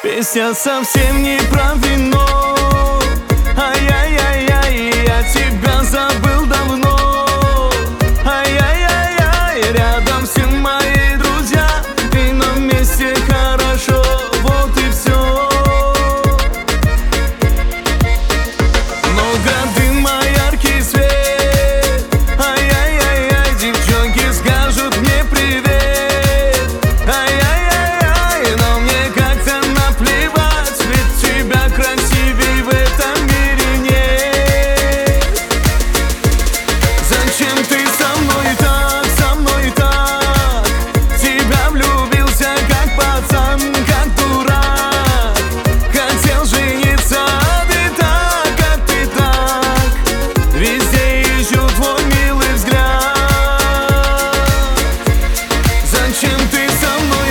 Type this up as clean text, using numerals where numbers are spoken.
Песня совсем не про вино. Ай-яй-яй-яй, я тебя забыл давно. Ай-яй-яй-яй, рядом все мои друзья, и нам вместе хорошо, вот и все. Много дыма, яркий свет. Ай-яй-яй-яй, девчонки скажут мне привет. Ай-яй-яй-яй, но мне как-то наплевать, ведь тебя красивей в этом мире нет. Зачем ты со мной так, со мной так? Тебя влюбился как пацан, как дурак. Хотел жениться, а ты так. Везде ищу твой милый взгляд. Зачем ты со мной